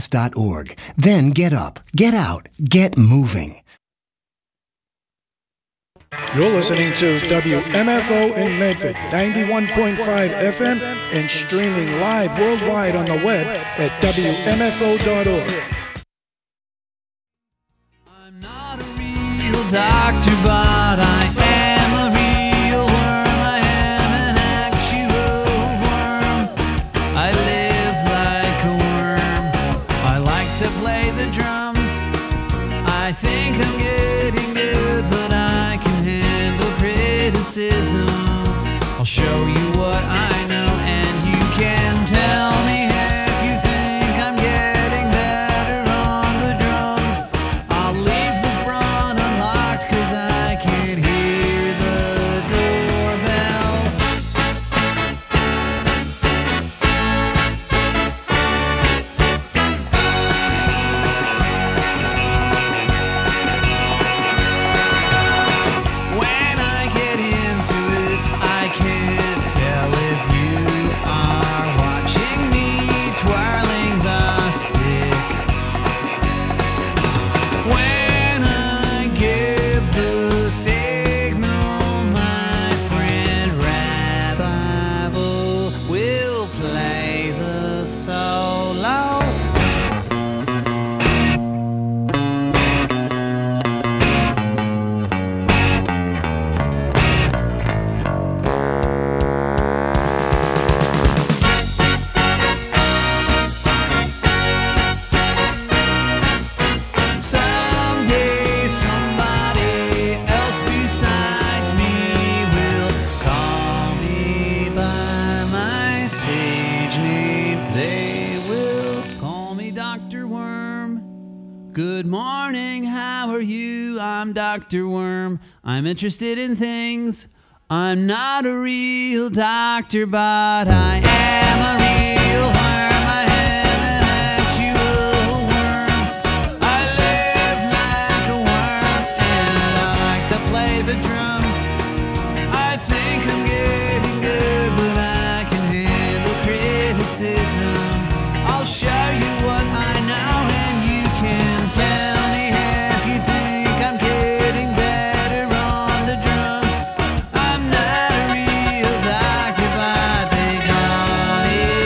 .org. Then get up, get out, get moving. You're listening to WMFO in Medford, 91.5 FM, and streaming live worldwide on the web at WMFO.org. I'm not a real doctor, but I am a real worm. I am an actual worm. I live like a worm. I like to play the drums. I think I'm getting good, but I can handle criticism. I'll show you what I know, and you can tell me if you think I'm getting better on the drums. I'll leave the front unlocked, 'cause I can hear the doorbell. When I get into it, I can't tell if you are watching me twirling the stick. When I give the signal, my friend Rabbi will play the solo. Someday somebody else besides me will call me by my stage name. They will call me Dr. Worm. Good morning, how are you? I'm Dr. Worm. I'm interested in things. I'm not a real doctor, but I am a real worm. I am an actual worm. I live like a worm, and I like to play the drums. I think I'm getting good, but I can handle criticism. I'll show you what I know, and you can tell me if you think I'm getting better on the drums. I'm not a real doctor, but they call me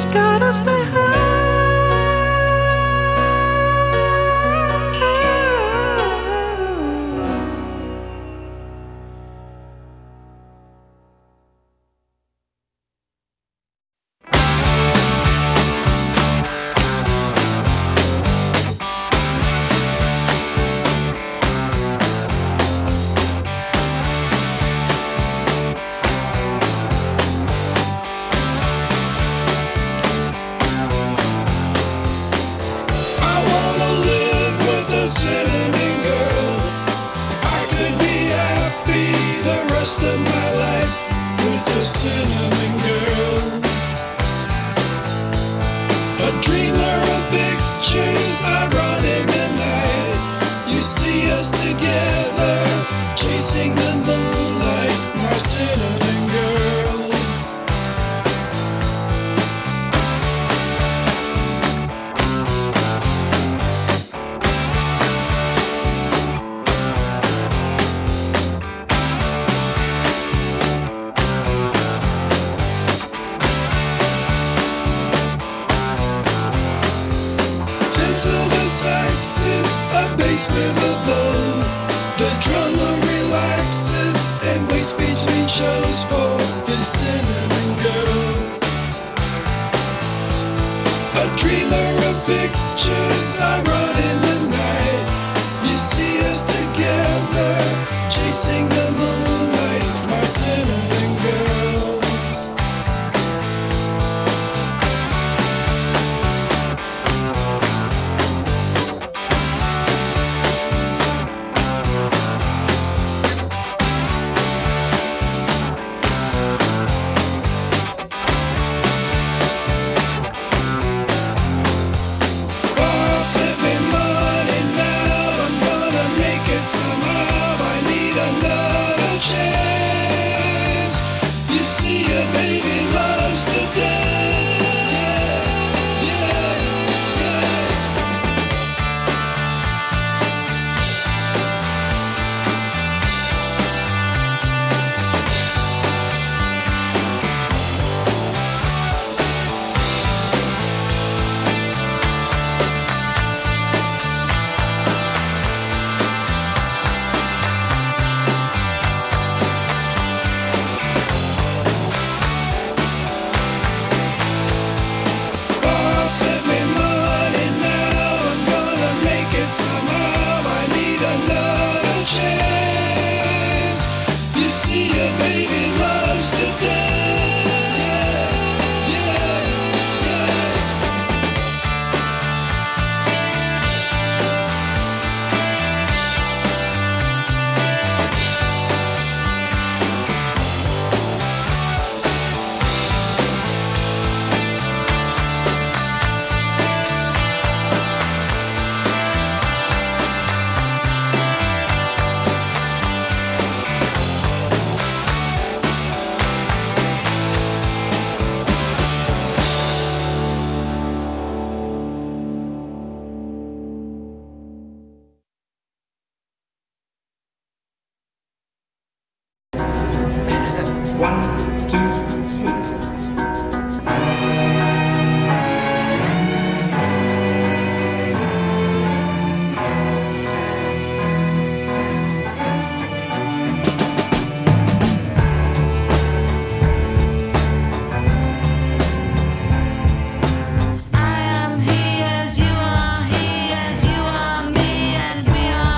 just gotta stay high.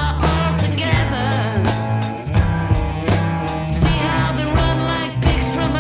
From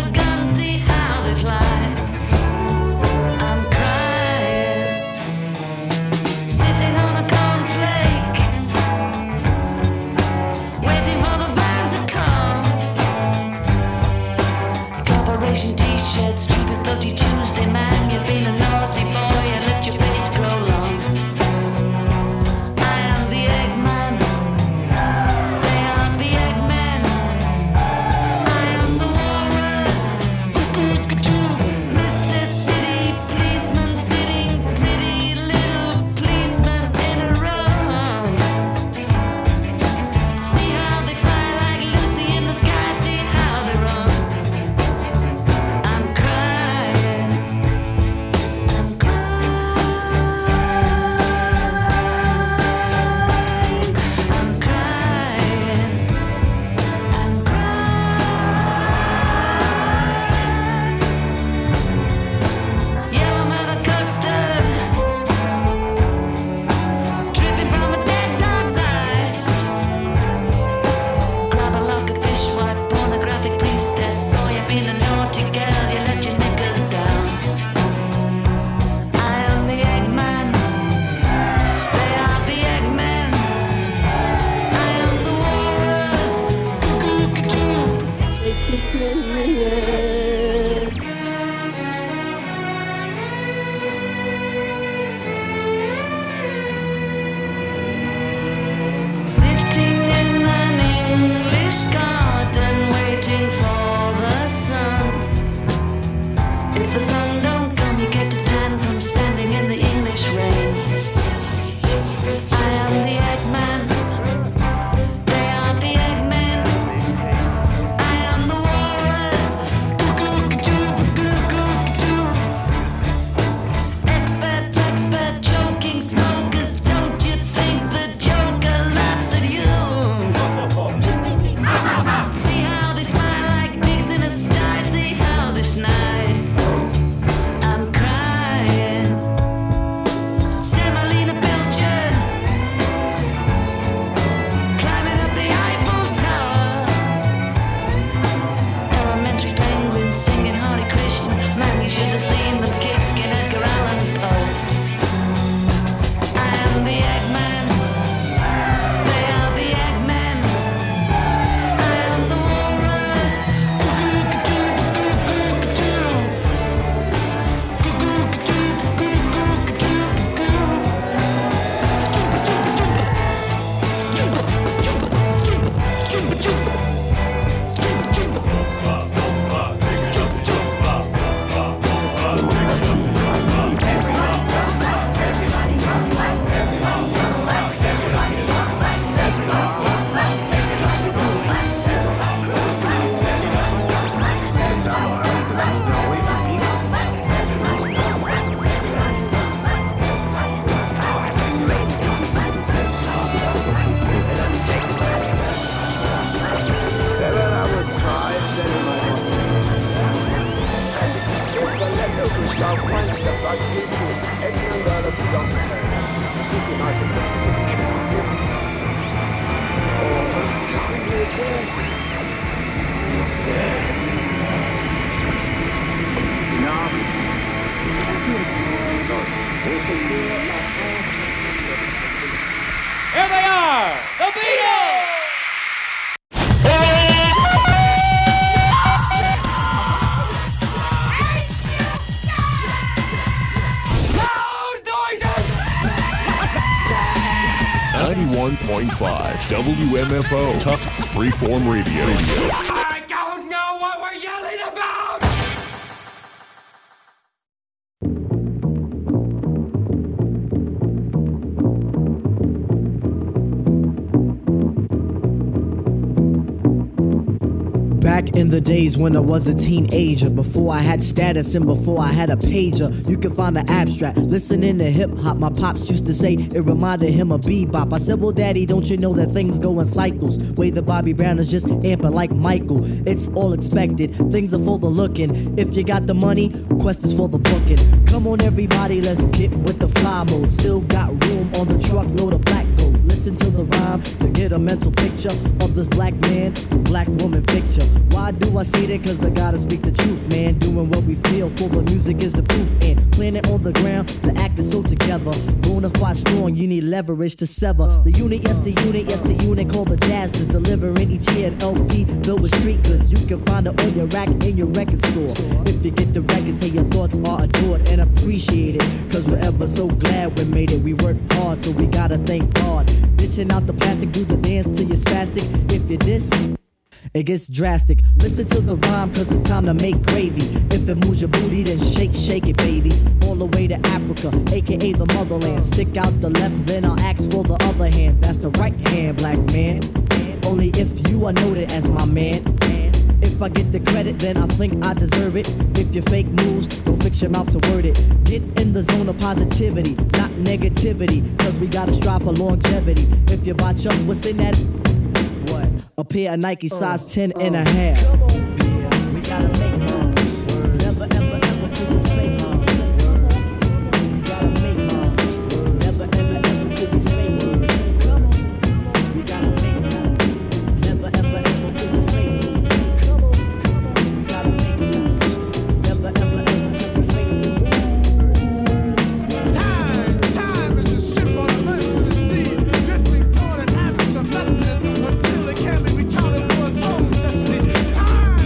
Here they are, the Beatles! Loud noises! 91.5 WMFO Tufts Freeform Radio. I don't know what we're yelling about! Back in the days when I was a teenager, before I had status and before I had a pager, you could find the abstract. Listening to hip hop, my pops used to say it reminded him of bebop. I said, well, daddy, don't you know that things go in cycles? Way that Bobby Brown is just amping like Michael. It's all expected, things are for the looking. If you got the money, quest is for the booking. Come on, everybody, let's get with the fly mode. Still got room on the truckload of black gold. Listen to the rhyme to get a mental picture of this black man, black woman picture. Why do I say that? Cause I gotta speak the truth, man. Doing what we feel for the music is the proof. And planet on the ground, the act is so together. Bonafide strong, you need leverage to sever. The unit, yes the unit called the Jazz is delivering each year an LP filled with street goods. You can find it on your rack in your record store. If you get the record, say your thoughts are adored and appreciated. Cause we're ever so glad we made it. We worked hard, so we gotta thank God. Dishing out the plastic, do the dance till you're spastic. If you diss, it gets drastic. Listen to the rhyme, cause it's time to make gravy. If it moves your booty, then shake it, baby. All the way to Africa, aka the motherland. Stick out the left, then I'll ask for the other hand. That's the right hand, black man. Only if you are noted as my man. If I get the credit, then I think I deserve it. If you fake moves, don't fix your mouth to word it. Get in the zone of positivity, not negativity. Cause we gotta strive for longevity. If you botch up, what's in that? What? A pair of Nike size 10 and a half. Come on, yeah, we gotta make moves. Never, ever, ever do we fake moves. We gotta make moves. Never, ever, ever do we fake moves. Come on, we gotta make moves. Never, ever, ever do we fake moves. Come on, we gotta make moves. Never, ever, ever do we fake moves. Time is a symbol of mercy to see. Drifting toward an average of nothingness until it can be recharted for its own destiny. Time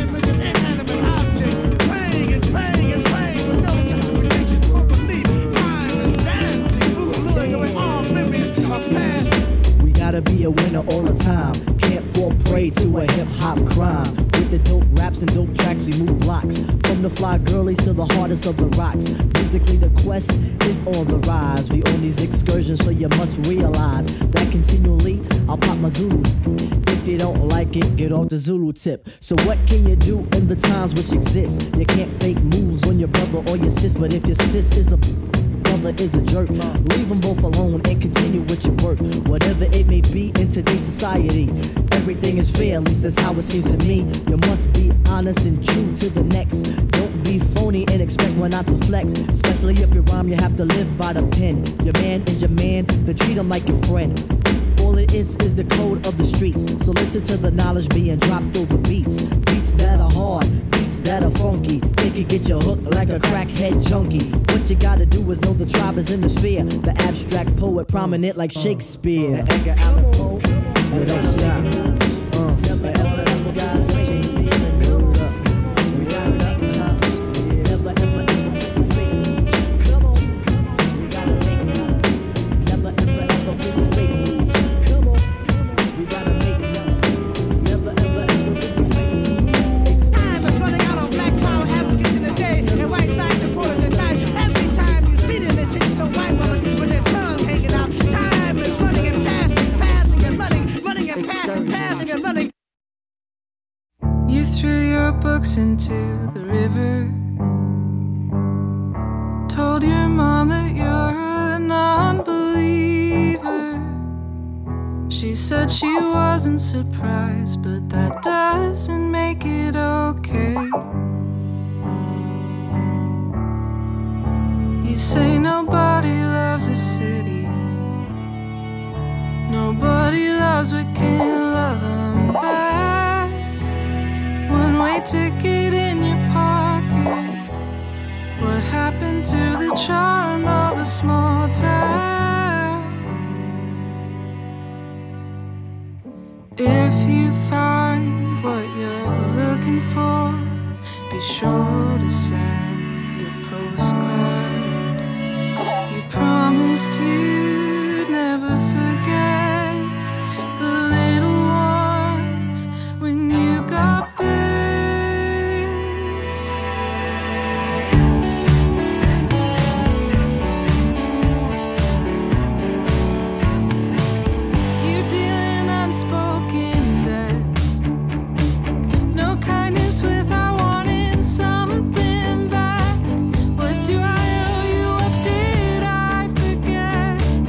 With the dope raps and dope tracks, we move blocks. From the fly girlies to the hardest of the rocks. Musically, the quest is on the rise. We on these excursions, so you must realize that continually I'll pop my Zulu. If you don't like it, get off the Zulu tip. So what can you do in the times which exist? You can't fake moves on your brother or your sis, but if your sis is a brother is a jerk, leave them both alone and continue with your work. Whatever it may be in today's society, everything is fair, at least that's how it seems to me. You must be honest and true to the next. Don't be phony and expect one not to flex. Especially if you rhyme, you have to live by the pen. Your man is your man, then treat him like your friend. All it is the code of the streets. So listen to the knowledge being dropped over beats. Beats that are hard, beats that are funky. They can get you hooked like a crackhead junkie. What you gotta do is know the tribe is in the sphere. The abstract poet prominent like Shakespeare. The Edgar Allan Poe. You don't stop. Never ever those guys chasing the news. We got it up tops. Never ever get the fake moves. Come on. We gotta make moves. Never ever get the fake moves. Come on. We gotta make moves. Never ever get the fake moves. Time is running out on black power advocates in the day, and white flags are pulling the knife. Every time you see them, they take some white woman with their tongue hanging out. Time is running and passing and running and passing and running. You threw your books into the river. Told your mom that you're a non-believer. She said she wasn't surprised, but that doesn't make it okay. You say nobody loves a city. Nobody loves what can't love them back. One-way ticket in your pocket. What happened to the charm of a small town? If you find what you're looking for, be sure to send a postcard. You promised you'd never forget the little ones when you got big. You dealing unspoken debts. No kindness without wanting something back. What do I owe you? What did I forget?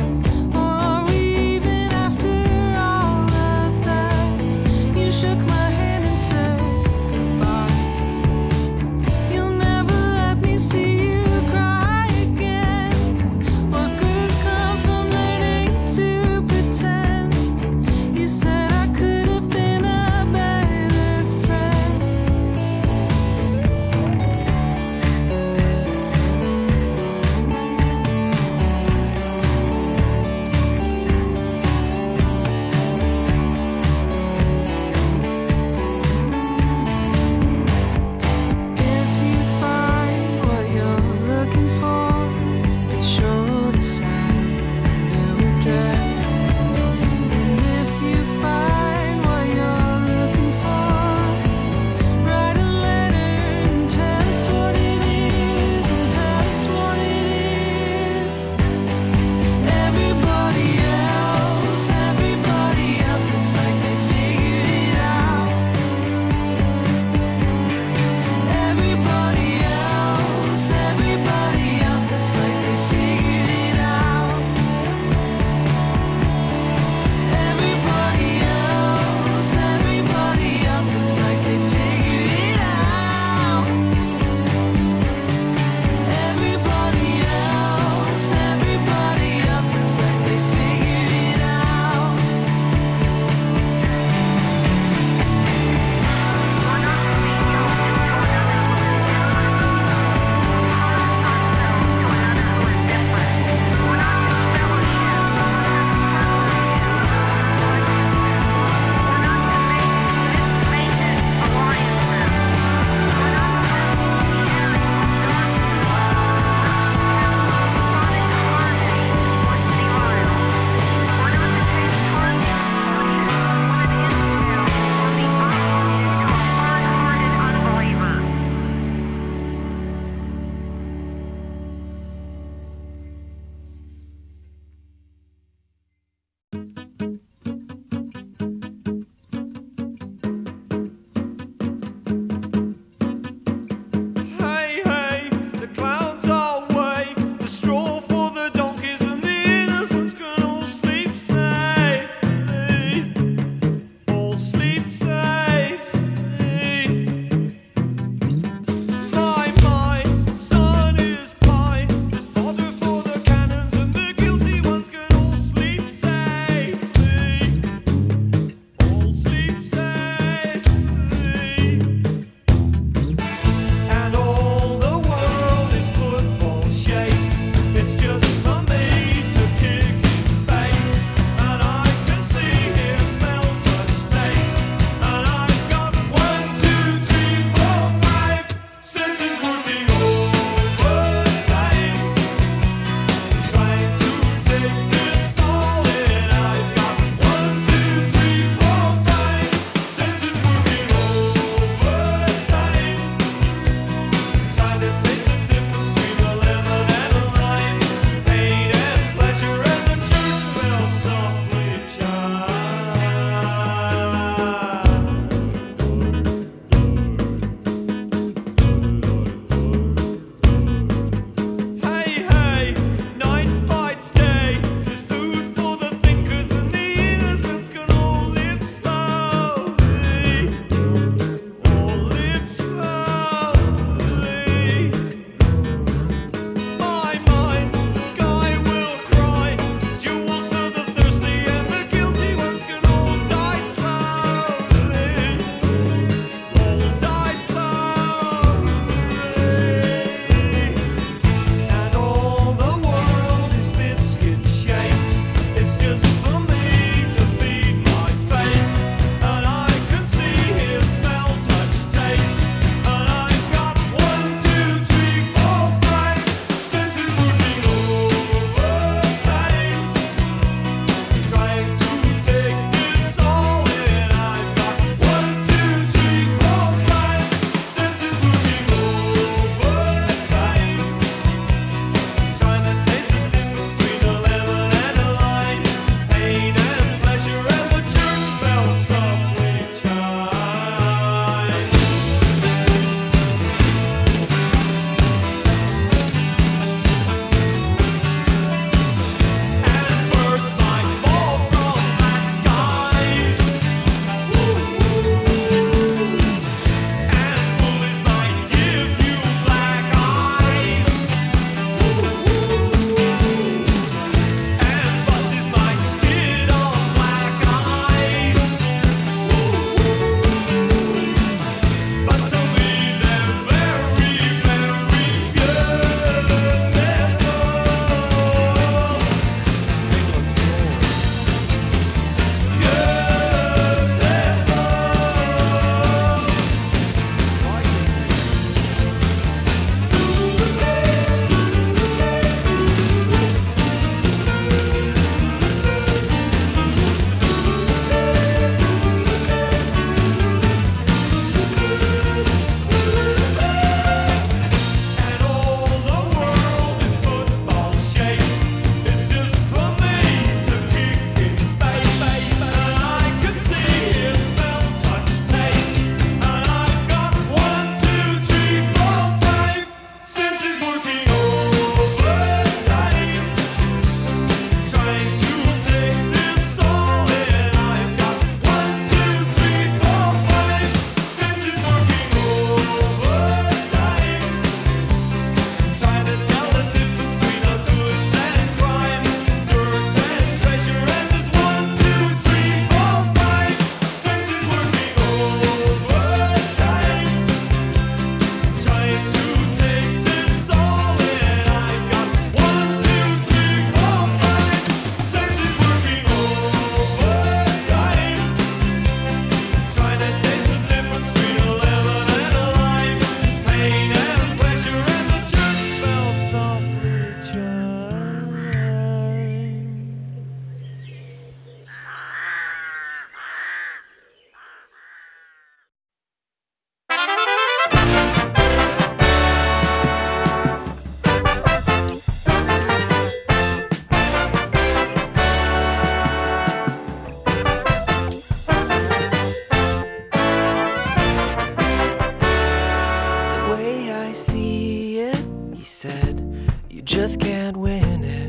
just can't win it.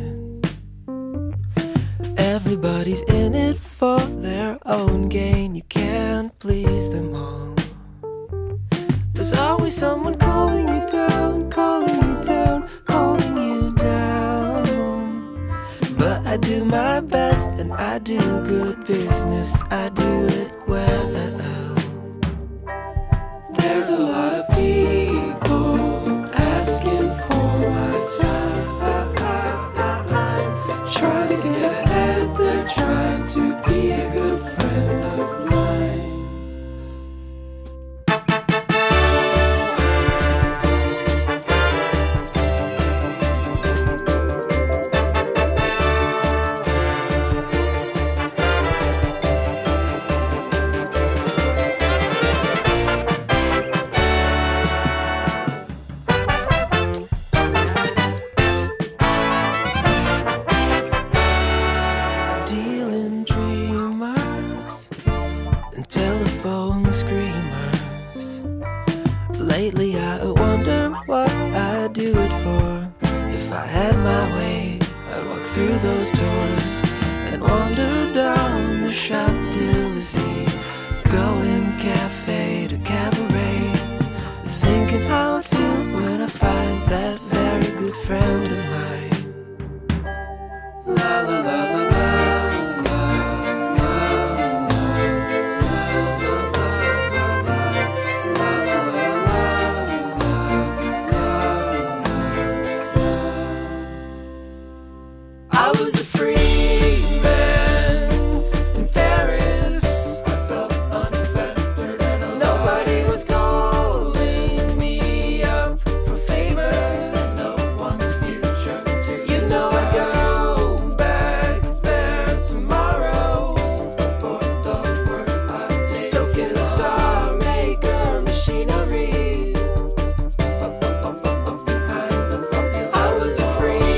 Everybody's in it for their own gain. You can't please them all. There's always someone calling you down, calling you down, calling you down. But I do my best and I do good business. I do it well. There's a lot of people asking for my time, trying to get ahead, they're trying to be a good friend of mine. Lately I wonder what I'd do it for. If I had my way, I'd walk through those doors and wander down the Champs-Élysées, going cafe to cabaret, thinking how I feel when I find that very good friend of mine. La la la la la. I was a free man in Paris. I felt unfettered and alone. Nobody was calling me up for favors. No one's future to you know I go back there tomorrow for the work I did. Stoking a star maker machinery. I was a free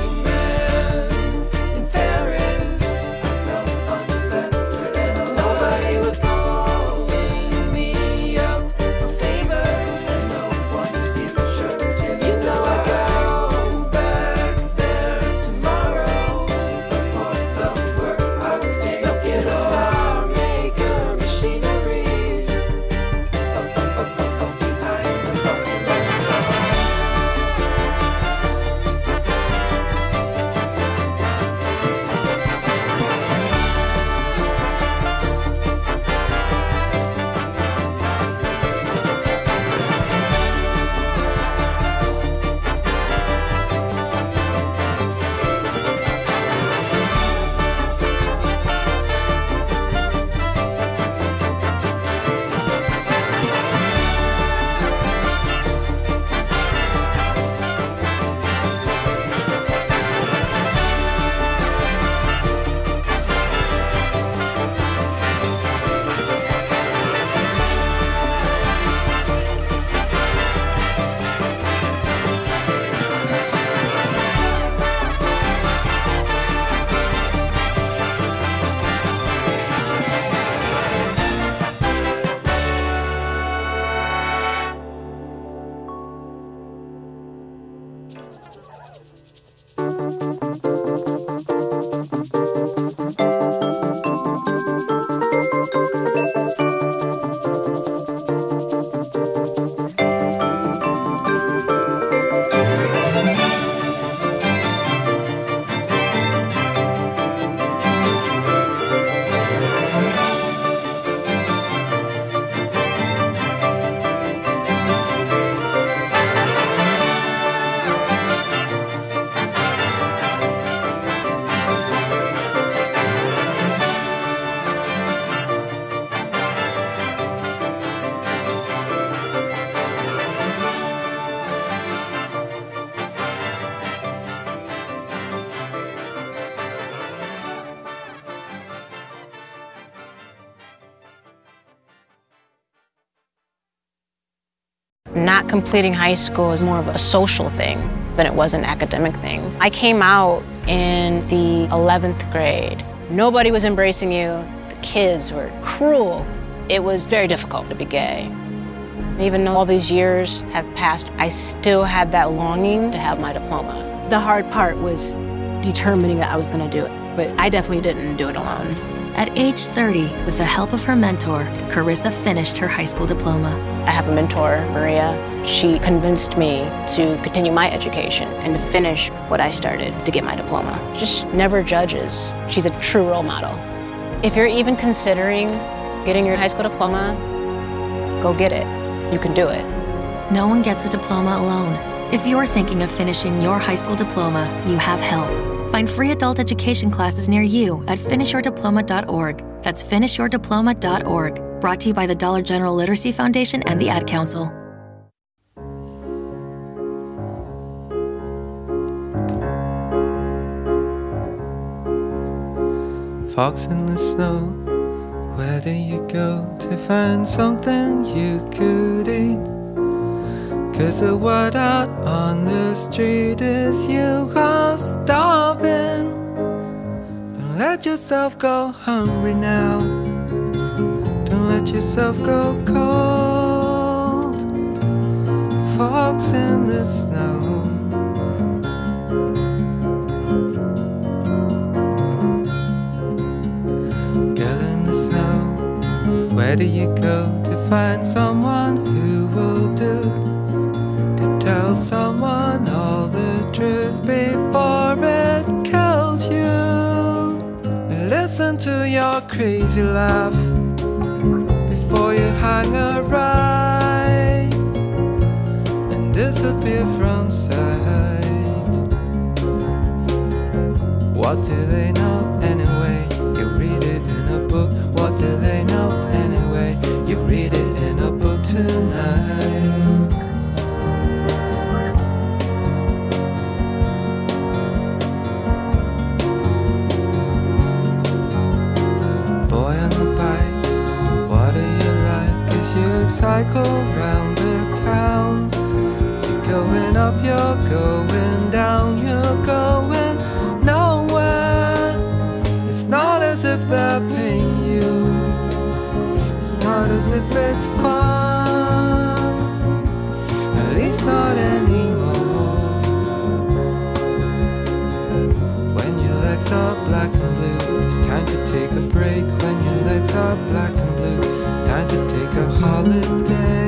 Not completing high school is more of a social thing than it was an academic thing. I came out in the 11th grade. Nobody was embracing you. The kids were cruel. It was very difficult to be gay. Even though all these years have passed, I still had that longing to have my diploma. The hard part was determining that I was going to do it, but I definitely didn't do it alone. At age 30, with the help of her mentor, Carissa finished her high school diploma. I have a mentor, Maria. She convinced me to continue my education and to finish what I started to get my diploma. Just never judges. She's a true role model. If you're even considering getting your high school diploma, go get it. You can do it. No one gets a diploma alone. If you're thinking of finishing your high school diploma, you have help. Find free adult education classes near you at finishyourdiploma.org. That's finishyourdiploma.org. Brought to you by the Dollar General Literacy Foundation and the Ad Council. Fox in the snow, where do you go to find something you could eat? 'Cause the word out on the street is you are starving. Don't let yourself go hungry now. Don't let yourself grow cold. Fox in the snow. Girl in the snow, where do you go to find someone who will do? Tell someone all the truth before it kills you. And listen to your crazy laugh before you hang a right and disappear from sight. What do they know anyway? You read it in a book. What do they know anyway? You read it in a book tonight. Cycle round the town. You're going up, you're going down, you're going nowhere. It's not as if they're paying you. It's not as if it's fun. At least not anymore. When your legs are black and blue, it's time to take a break. When your legs are black and blue, time to take a holiday.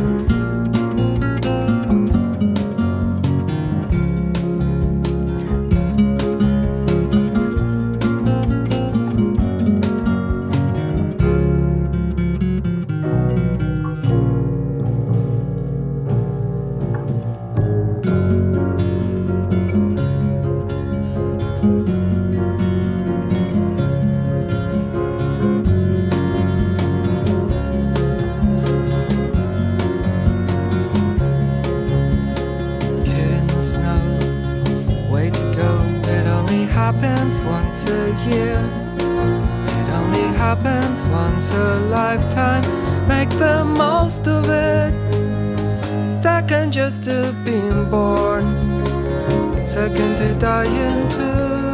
Happens once a year. It only happens once a lifetime. Make the most of it. Second just to being born, second to dying too.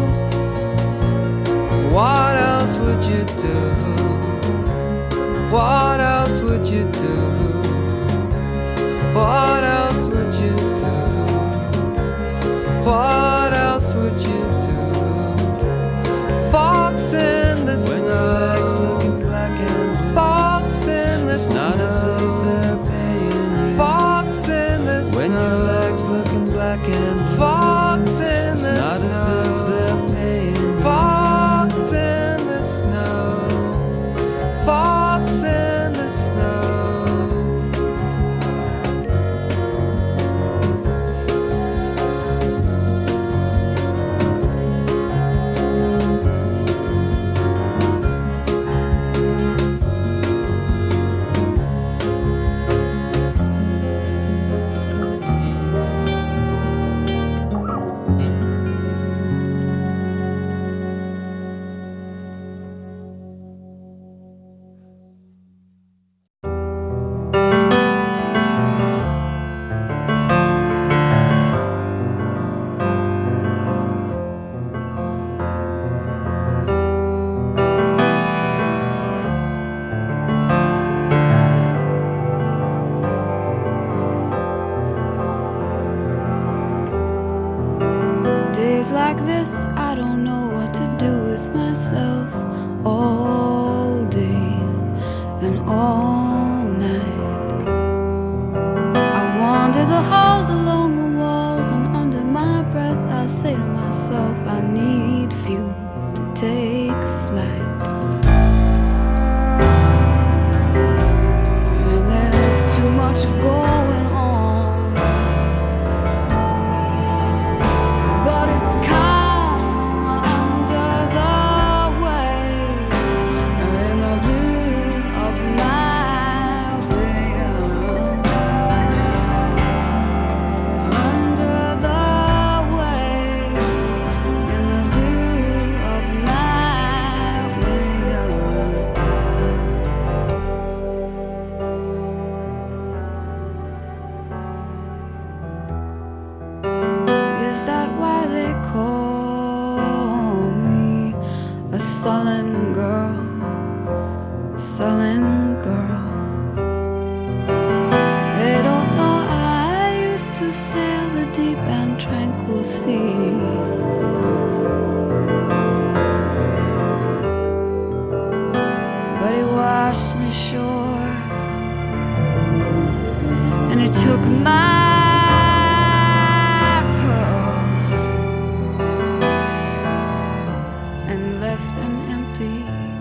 What else would you do? What else would you do? What else would you do? What else would you do? Fox in the snow. When your legs looking black and blue. Fox in the snow. It's not as if they're paying you. Fox in the snow. When your legs looking black and blue. Fox in the snow. It's not as if they're paying you. Fox in the snow. Fox in the snow. like this, I don't know what to do with myself all day and all night. I wander the halls along the walls, and under my breath I say to myself, I need fuel to take flight. And there's too much going on, but it's calm under the waves in the blue of my will. Under the waves in the blue of my will. Is that why they call me a sullen girl? Sullen girl. They don't know I used to sail the deep and tranquil sea. But he washed me sure, and he took my pearl and left an empty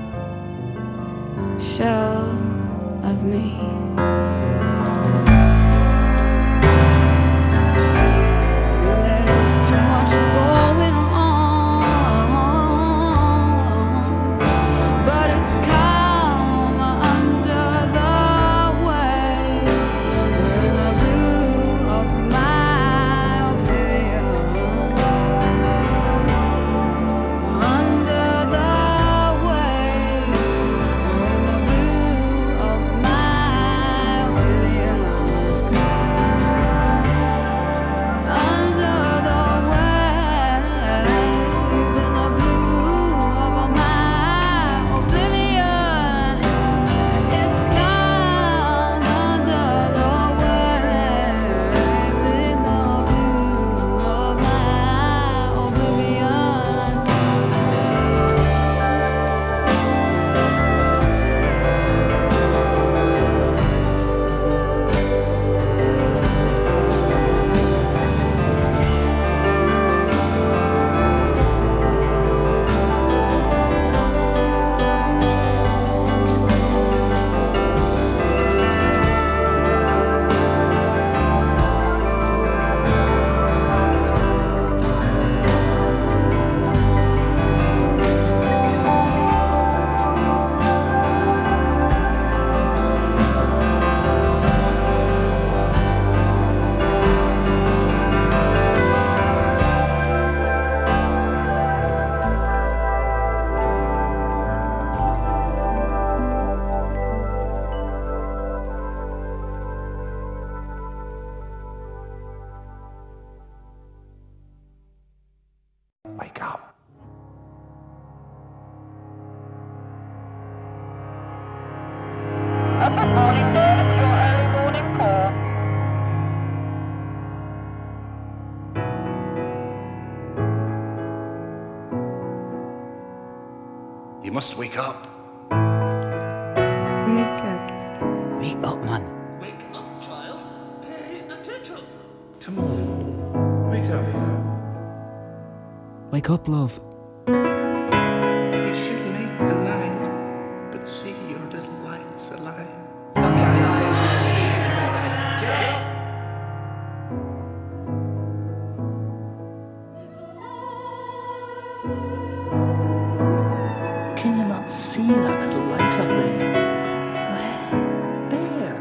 shell of me. And there's too much going on, but it's calm under the waves in the blue of my oblivion. Under the waves in the blue of my oblivion. Under the waves in the blue of my oblivion. It's calm under the waves in the blue of my oblivion. Wake up. You must wake up. Wake up, man. Wake up, child. Pay attention. Come on. Wake up. Wake up, love. You should make the night, but see your little lights alive. Can you not see that little light up there? Where? There.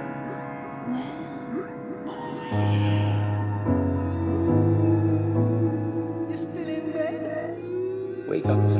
Wake up.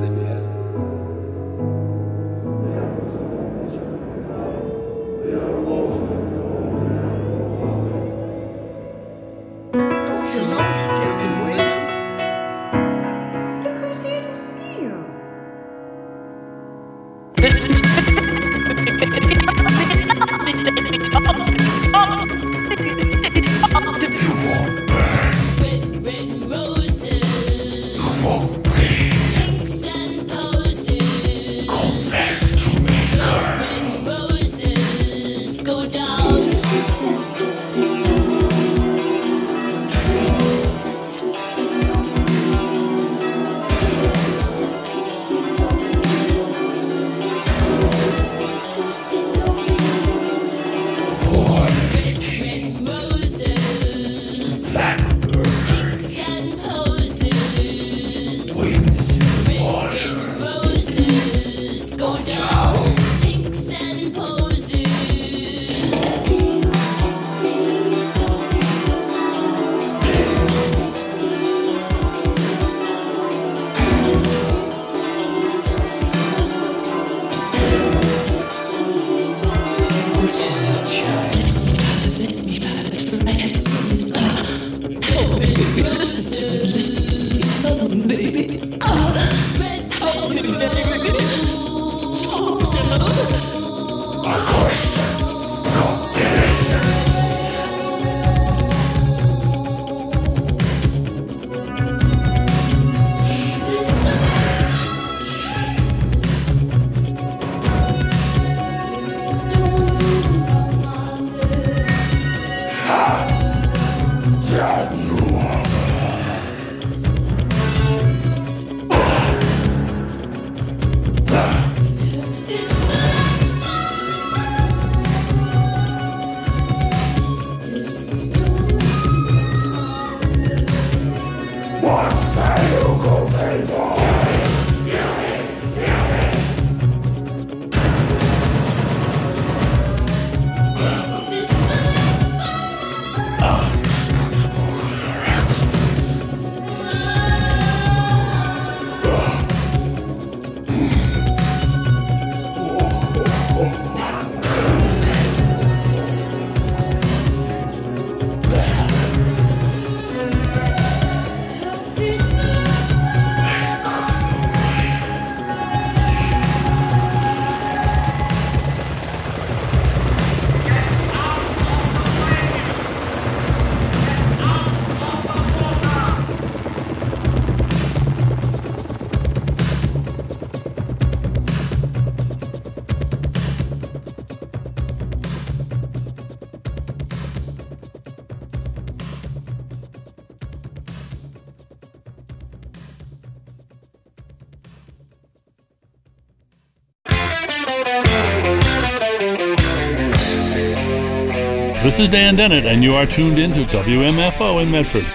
This is Dan Dennett, and you are tuned into WMFO in Medford.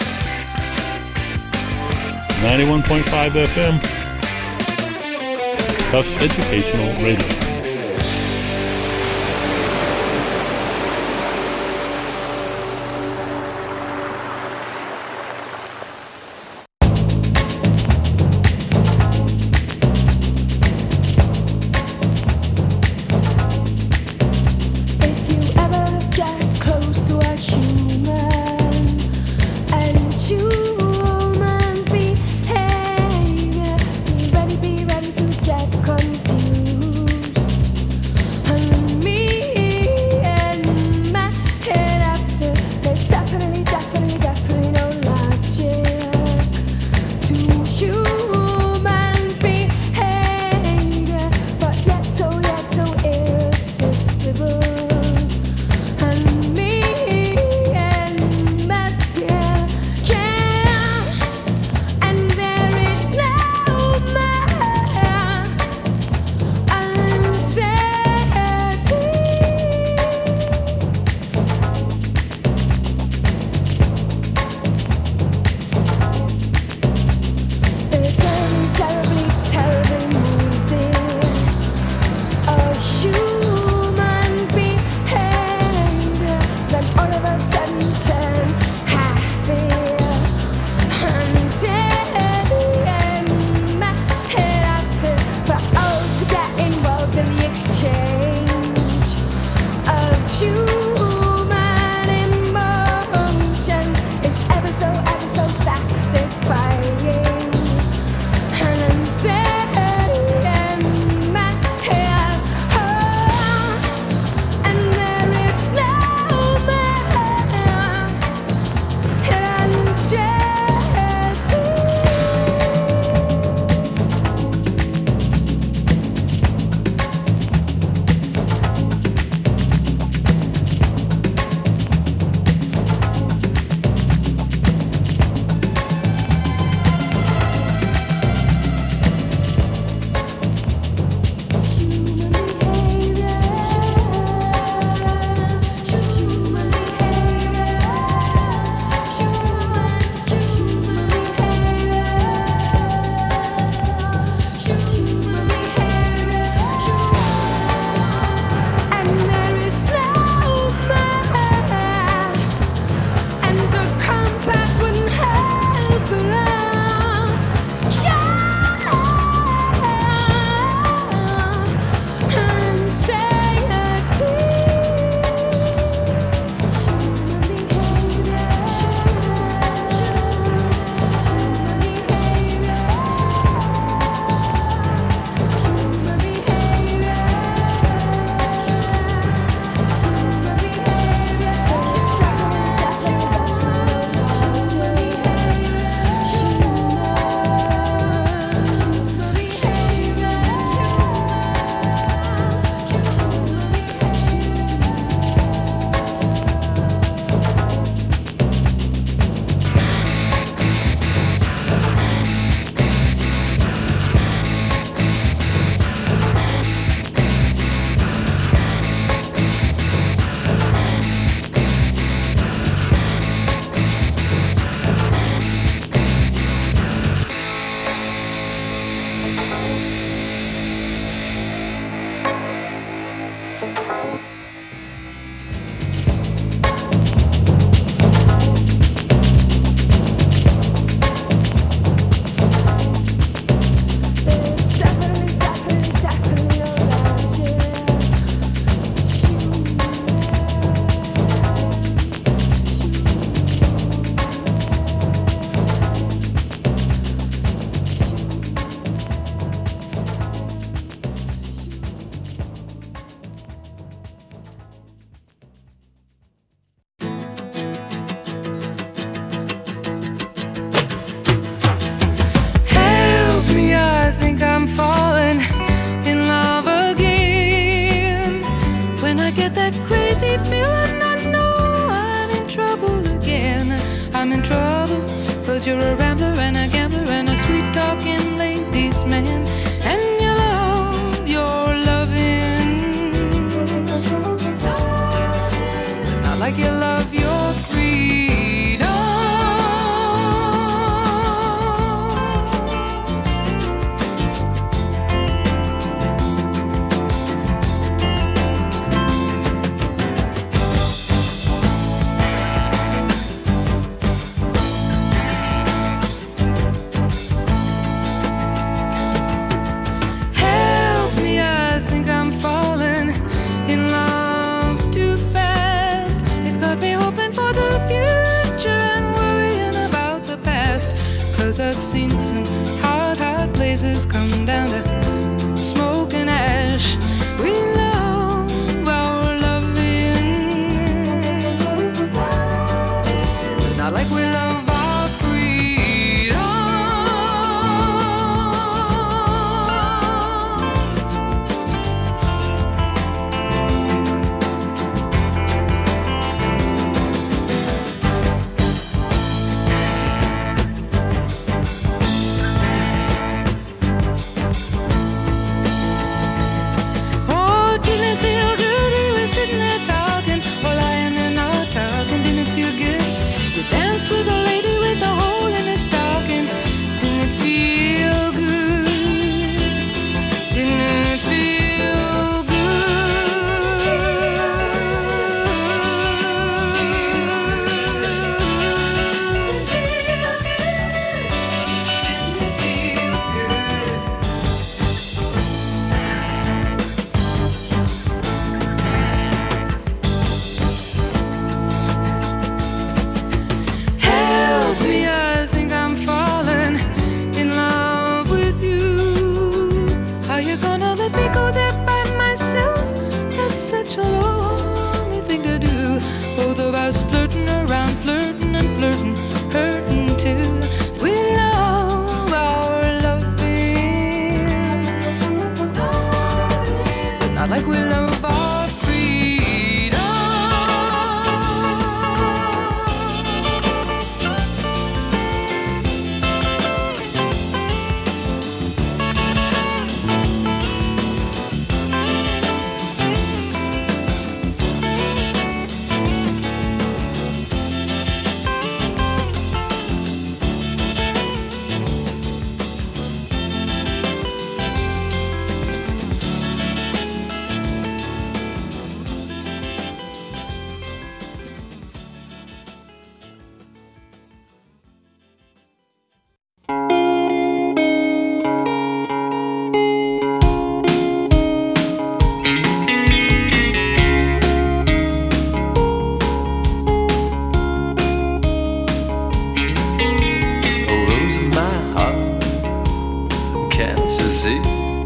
91.5 FM. Tufts Educational Radio. Be ready to get confused. you're a rambler and a gambler and a sweet-talking ladies' man, and you love your loving, not like you love your freedom. Help me, I think I'm falling in love too fast. It's got me hoping for the future and worrying about the past. 'Cause I've seen some hard, hard places come down to smoke and ash. We love our loving, not like we love our freedom. Oh, didn't it feel good? We were sitting there talking, or lying there not talking. Didn't it feel good? You danced with a lady with a hole in her stocking. Didn't it feel good? Didn't it feel Help me, I think I'm falling in love with you. Are you gonna let me go there by myself? That's such a lonely thing to do. Both of us flirting around, flirting and flirting, hurting too. We love our loving, but not like we love our freedom. A rose in my heart, can't you see?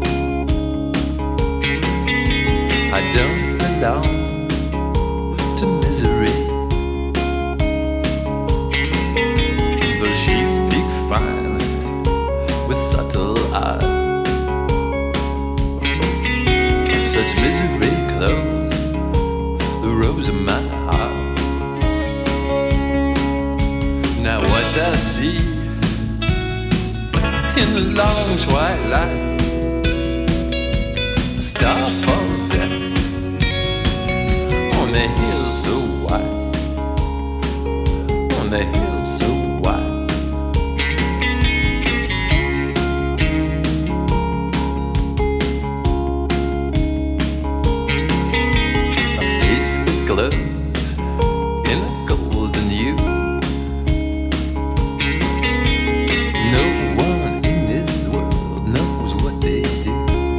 I don't belong to misery, though she speaks fine with subtle art. Such misery clothes the rose in my heart. Now what I see in the long twilight, a star falls down on the hill so wide, on the hill so wide. A face that glows in a golden hue. No one in this world knows what they do.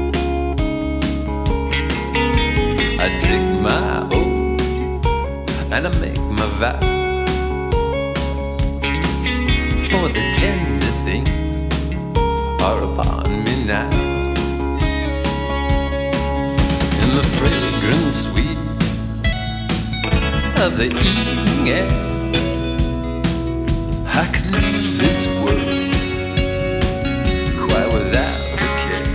I take my oath and I make my vow, for the tender things are upon me now. In the fragrance sweet of the evening air, I could leave this world quite without a care.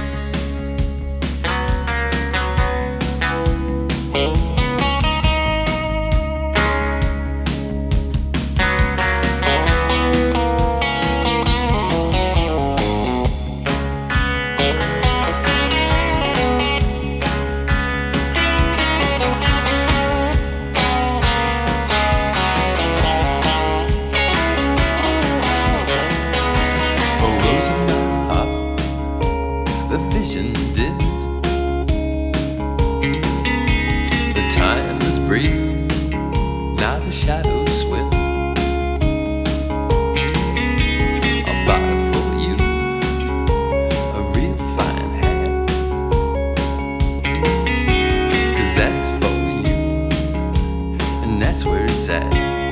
that's where it's at.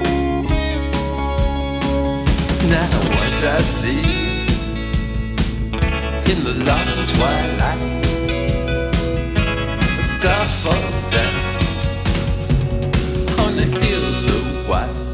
Now what I see in the long twilight, a star falls down on the hill so white.